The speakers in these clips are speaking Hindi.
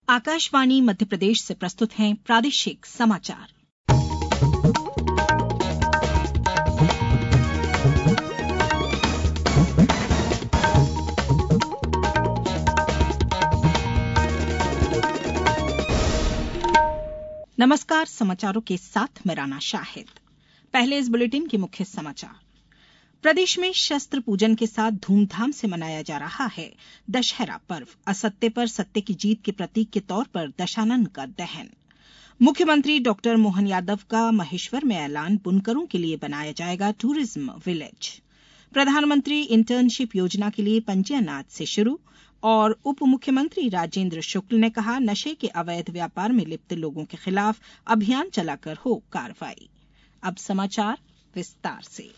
आकाशवाणी मध्य प्रदेश से प्रस्तुत हैं प्रादेशिक समाचार। नमस्कार, समाचारों के साथ मैं राना शाहिद। पहले इस बुलेटिन के मुख्य समाचार। प्रदेश में शस्त्र पूजन के साथ धूमधाम से मनाया जा रहा है दशहरा पर्व। असत्य पर सत्य की जीत के प्रतीक के तौर पर दशानन का दहन। मुख्यमंत्री डॉक्टर मोहन यादव का महेश्वर में ऐलान, बुनकरों के लिए बनाया जाएगा टूरिज्म विलेज। प्रधानमंत्री इंटर्नशिप योजना के लिए पंजीयन आज से शुरू। और उप मुख्यमंत्री राजेंद्र शुक्ल ने कहा, नशे के अवैध व्यापार में लिप्त लोगों के खिलाफ अभियान चलाकर हो कार्रवाई। अब समाचार विस्तार से।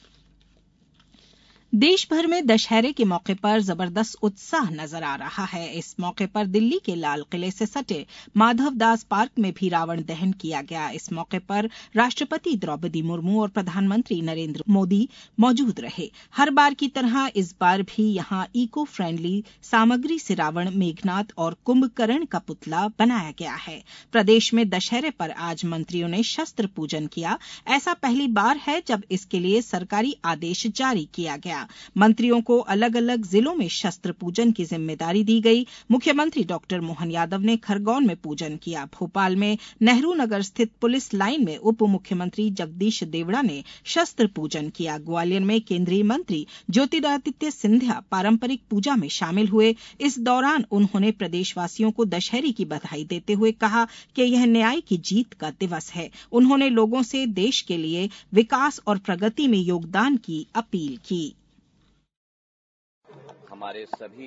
देश भर में दशहरे के मौके पर जबरदस्त उत्साह नजर आ रहा है। इस मौके पर दिल्ली के लाल किले से सटे माधवदास पार्क में भी रावण दहन किया गया। इस मौके पर राष्ट्रपति द्रौपदी मुर्मू और प्रधानमंत्री नरेंद्र मोदी मौजूद रहे। हर बार की तरह इस बार भी यहां इको फ्रेंडली सामग्री से रावण, मेघनाथ और कुंभकर्ण का पुतला बनाया गया है। प्रदेश में दशहरे पर आज मंत्रियों ने शस्त्र पूजन किया। ऐसा पहली बार है जब इसके लिए सरकारी आदेश जारी किया गया। मंत्रियों को अलग अलग जिलों में शस्त्र पूजन की जिम्मेदारी दी गई। मुख्यमंत्री डॉक्टर मोहन यादव ने खरगोन में पूजन किया। भोपाल में नेहरू नगर स्थित पुलिस लाइन में उप मुख्यमंत्री जगदीश देवड़ा ने शस्त्र पूजन किया। ग्वालियर में केंद्रीय मंत्री ज्योतिरादित्य सिंधिया पारंपरिक पूजा में शामिल हुए। इस दौरान उन्होंने प्रदेशवासियों को दशहरे की बधाई देते हुए कहा कि यह न्याय की जीत का दिवस है। उन्होंने लोगों से देश के लिए विकास और प्रगति में योगदान की अपील की। हमारे सभी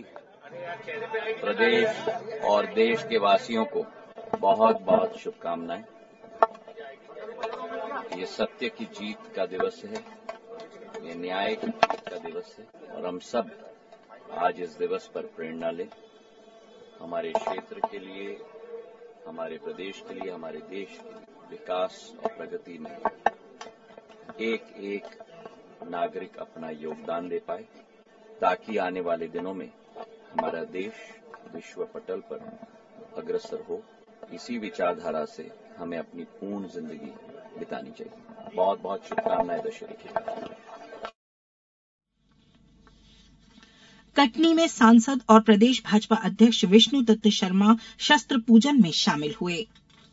प्रदेश और देश के वासियों को बहुत बहुत शुभकामनाएं। ये सत्य की जीत का दिवस है, ये न्याय की जीत का दिवस है और हम सब आज इस दिवस पर प्रेरणा लें। हमारे क्षेत्र के लिए, हमारे प्रदेश के लिए, हमारे देश के लिए विकास और प्रगति में एक एक नागरिक अपना योगदान दे पाए, ताकि आने वाले दिनों में हमारा देश विश्व पटल पर अग्रसर हो। इसी विचारधारा से हमें अपनी पूर्ण जिंदगी बितानी चाहिए। बहुत बहुत शुभकामनाएं दशहरे की। कटनी में सांसद और प्रदेश भाजपा अध्यक्ष विष्णुदत्त शर्मा शस्त्र पूजन में शामिल हुए।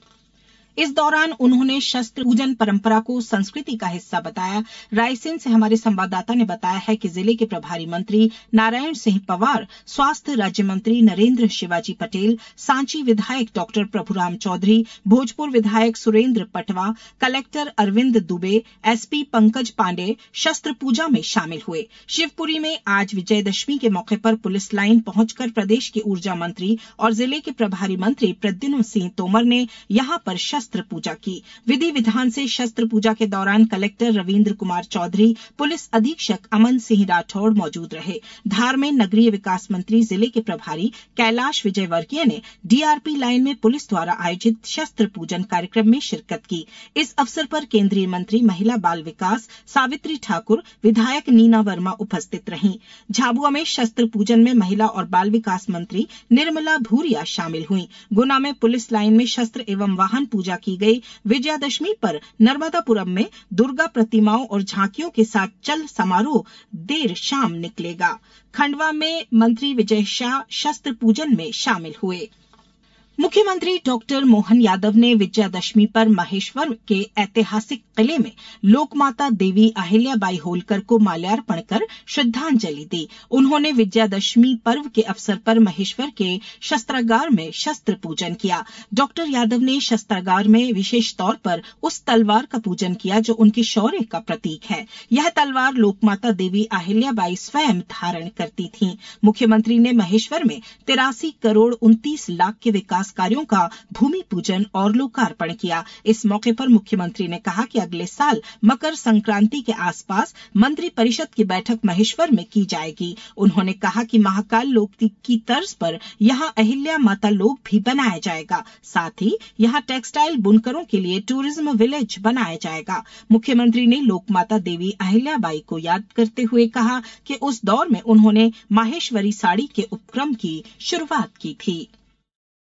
इस दौरान उन्होंने शस्त्र पूजन परंपरा को संस्कृति का हिस्सा बताया। रायसेन से हमारे संवाददाता ने बताया है कि जिले के प्रभारी मंत्री नारायण सिंह पवार, स्वास्थ्य राज्य मंत्री नरेंद्र शिवाजी पटेल, सांची विधायक डॉक्टर प्रभुराम चौधरी, भोजपुर विधायक सुरेंद्र पटवा, कलेक्टर अरविंद दुबे, एसपी पंकज पांडे शस्त्र पूजा में शामिल हुए। शिवपुरी में आज विजयदशमी के मौके पर पुलिस लाइन पहुंचकर प्रदेश के ऊर्जा मंत्री और जिले के प्रभारी मंत्री प्रद्युम्न सिंह तोमर ने यहां पर शस्त्र पूजा की। विधि विधान से शस्त्र पूजा के दौरान कलेक्टर रविन्द्र कुमार चौधरी, पुलिस अधीक्षक अमन सिंह राठौड़ मौजूद रहे। धार में नगरीय विकास मंत्री, जिले के प्रभारी कैलाश विजयवर्गीय ने डीआरपी लाइन में पुलिस द्वारा आयोजित शस्त्र पूजन कार्यक्रम में शिरकत की। इस अवसर पर केंद्रीय मंत्री महिला बाल विकास सावित्री ठाकुर, विधायक नीना वर्मा उपस्थित रहीं। झाबुआ में शस्त्र पूजन में महिला और बाल विकास मंत्री निर्मला भूरिया शामिल हुई। गुना में पुलिस लाइन में शस्त्र एवं वाहन पूजा की गई। विजयादशमी पर नर्मदापुरम में दुर्गा प्रतिमाओं और झांकियों के साथ चल समारोह देर शाम निकलेगा। खंडवा में मंत्री विजय शाह शस्त्र पूजन में शामिल हुए। मुख्यमंत्री डॉक्टर मोहन यादव ने विजयादशमी पर महेश्वर के ऐतिहासिक किले में लोकमाता देवी अहिल्याबाई होलकर को माल्यार्पण कर श्रद्धांजलि दी। उन्होंने विजयादशमी पर्व के अवसर पर महेश्वर के शस्त्रागार में शस्त्र पूजन किया। डॉक्टर यादव ने शस्त्रागार में विशेष तौर पर उस तलवार का पूजन किया जो उनके शौर्य का प्रतीक है। यह तलवार लोकमाता देवी अहिल्याबाई स्वयं धारण करती थीं। मुख्यमंत्री ने महेश्वर में 83 करोड़ 29 लाख के विकास कार्यों का भूमि पूजन और लोकार्पण किया। इस मौके पर मुख्यमंत्री ने कहा कि अगले साल मकर संक्रांति के आसपास मंत्रि परिषद की बैठक महेश्वर में की जाएगी। उन्होंने कहा कि महाकाल लोक की तर्ज पर यहां अहिल्या माता लोक भी बनाया जाएगा। साथ ही यहां टेक्सटाइल बुनकरों के लिए टूरिज्म विलेज बनाया जाएगा। मुख्यमंत्री ने लोकमाता देवी अहिल्याबाई को याद करते हुए कहा कि उस दौर में उन्होंने माहेश्वरी साड़ी के उपक्रम की शुरुआत की थी।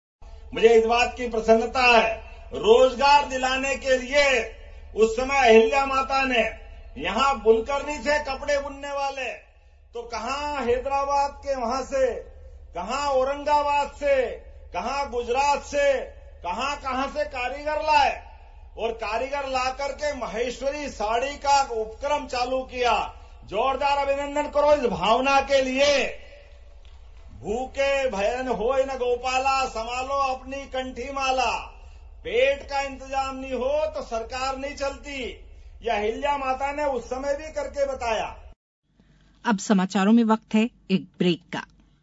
मुझे इस बात की प्रसन्नता है, रोजगार दिलाने के लिए उस समय अहिल्या माता ने यहां बुनकरनी थे कपड़े बुनने वाले, तो कहां हैदराबाद के वहां से, कहां औरंगाबाद से, कहां गुजरात से, कहां से कारीगर लाए और कारीगर ला करके महेश्वरी साड़ी का उपक्रम चालू किया। जोरदार अभिनंदन करो इस भावना के लिए। भूखे भयन होय न गोपाला, संभालो अपनी कंठी माला। पेट का इंतजाम नहीं हो तो सरकार नहीं चलती। यह अहिल्या माता ने उस समय भी करके बताया। अब समाचारों में वक्त है एक ब्रेक का।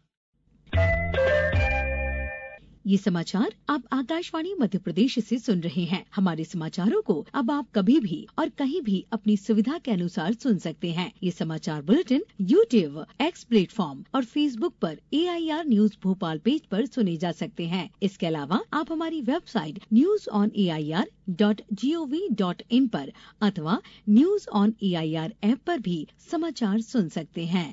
ये समाचार आप आकाशवाणी मध्य प्रदेश से सुन रहे हैं। हमारे समाचारों को अब आप कभी भी और कहीं भी अपनी सुविधा के अनुसार सुन सकते हैं। ये समाचार बुलेटिन YouTube, X प्लेटफॉर्म और Facebook पर AIR न्यूज भोपाल पेज पर सुने जा सकते हैं। इसके अलावा आप हमारी वेबसाइट newsonair.gov.in पर अथवा न्यूज ऑन AIR ऐप पर भी समाचार सुन सकते हैं।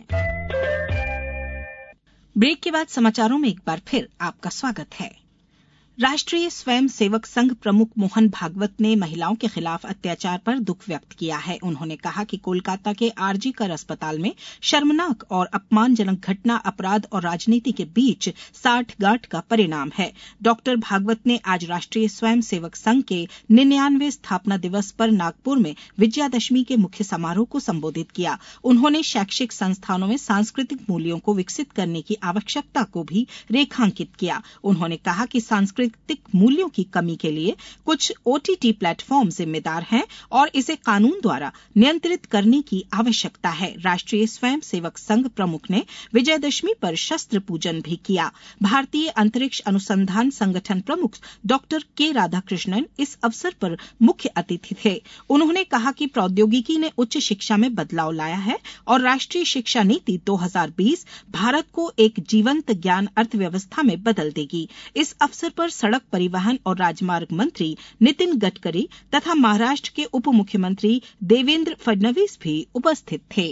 ब्रेक के बाद समाचारों में एक बार फिर आपका स्वागत है। राष्ट्रीय स्वयं सेवक संघ प्रमुख मोहन भागवत ने महिलाओं के खिलाफ अत्याचार पर दुख व्यक्त किया है। उन्होंने कहा कि कोलकाता के आरजी कर अस्पताल में शर्मनाक और अपमानजनक घटना अपराध और राजनीति के बीच साठगांठ का परिणाम है। डॉक्टर भागवत ने आज राष्ट्रीय स्वयं सेवक संघ के 99वें स्थापना दिवस पर नागपुर में विजयादशमी के मुख्य समारोह को संबोधित किया। उन्होंने शैक्षिक संस्थानों में सांस्कृतिक मूल्यों को विकसित करने की आवश्यकता को भी रेखांकित किया। उन्होंने कहा कि सांस्कृतिक मूल्यों की कमी के लिए कुछ OTT प्लेटफॉर्म जिम्मेदार हैं और इसे कानून द्वारा नियंत्रित करने की आवश्यकता है। राष्ट्रीय स्वयं सेवक संघ प्रमुख ने विजयदशमी पर शस्त्र पूजन भी किया। भारतीय अंतरिक्ष अनुसंधान संगठन प्रमुख डॉक्टर के राधाकृष्णन इस अवसर पर मुख्य अतिथि थे। उन्होंने कहा कि प्रौद्योगिकी ने उच्च शिक्षा में बदलाव लाया है और राष्ट्रीय शिक्षा नीति 2020 भारत को एक जीवंत ज्ञान अर्थव्यवस्था में बदल देगी। इस अवसर पर सड़क परिवहन और राजमार्ग मंत्री नितिन गडकरी तथा महाराष्ट्र के उप मुख्यमंत्री देवेंद्र फडणवीस भी उपस्थित थे।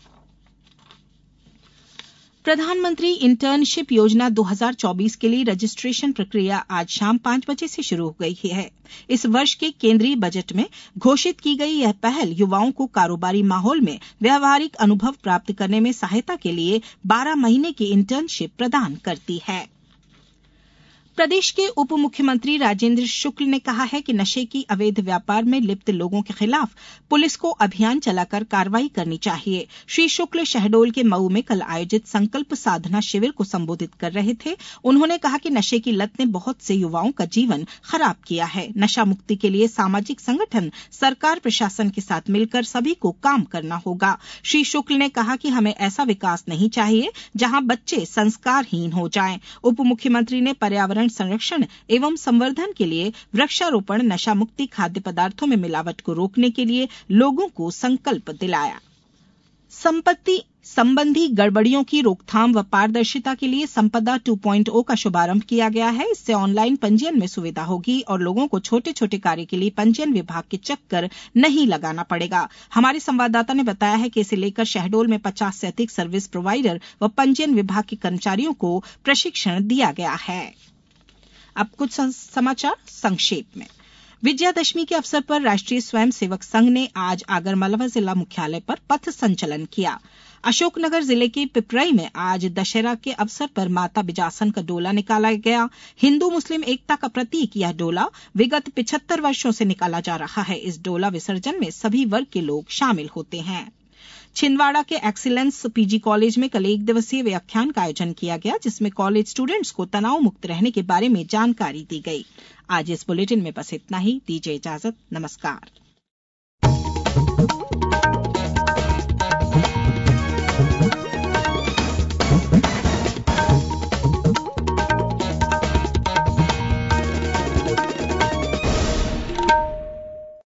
प्रधानमंत्री इंटर्नशिप योजना 2024 के लिए रजिस्ट्रेशन प्रक्रिया आज शाम 5 बजे से शुरू हो गई है। इस वर्ष के केंद्रीय बजट में घोषित की गई यह पहल युवाओं को कारोबारी माहौल में व्यावहारिक अनुभव प्राप्त करने में सहायता के लिए 12 महीने की इंटर्नशिप प्रदान करती है। प्रदेश के उप मुख्यमंत्री राजेंद्र शुक्ल ने कहा है कि नशे की अवैध व्यापार में लिप्त लोगों के खिलाफ पुलिस को अभियान चलाकर कार्रवाई करनी चाहिए। श्री शुक्ल शहडोल के मऊ में कल आयोजित संकल्प साधना शिविर को संबोधित कर रहे थे। उन्होंने कहा कि नशे की लत ने बहुत से युवाओं का जीवन खराब किया है। नशा मुक्ति के लिए सामाजिक संगठन, सरकार, प्रशासन के साथ मिलकर सभी को काम करना होगा। श्री शुक्ल ने कहा कि हमें ऐसा विकास नहीं चाहिए जहां बच्चे संस्कारहीन हो जाएं। उप मुख्यमंत्री ने पर्यावरण संरक्षण एवं संवर्धन के लिए वृक्षारोपण, नशा मुक्ति, खाद्य पदार्थों में मिलावट को रोकने के लिए लोगों को संकल्प दिलाया। संपत्ति संबंधी गड़बड़ियों की रोकथाम व पारदर्शिता के लिए संपदा 2.0 का शुभारंभ किया गया है। इससे ऑनलाइन पंजीयन में सुविधा होगी और लोगों को छोटे छोटे कार्य के लिए पंजीयन विभाग के चक्कर नहीं लगाना पड़ेगा। हमारे संवाददाता ने बताया है कि इसे लेकर शहडोल में 50 से अधिक सर्विस प्रोवाइडर व पंजीयन विभाग के कर्मचारियों को प्रशिक्षण दिया गया है। अब कुछ समाचार संक्षेप में। विजयादशमी के अवसर पर राष्ट्रीय स्वयं सेवक संघ ने आज आगरमालवा जिला मुख्यालय पर पथ संचलन किया। अशोकनगर जिले के पिपरई में आज दशहरा के अवसर पर माता बिजासन का डोला निकाला गया। हिंदू मुस्लिम एकता का प्रतीक यह डोला विगत 75 वर्षों से निकाला जा रहा है। इस डोला विसर्जन में सभी वर्ग के लोग शामिल होते हैं। छिंदवाड़ा के एक्सीलेंस पीजी कॉलेज में कल 1 दिवसीय व्याख्यान का आयोजन किया गया, जिसमें कॉलेज स्टूडेंट्स को तनाव मुक्त रहने के बारे में जानकारी दी गई। आज इस बुलेटिन में बस इतना ही। दीजिए इजाजत। नमस्कार।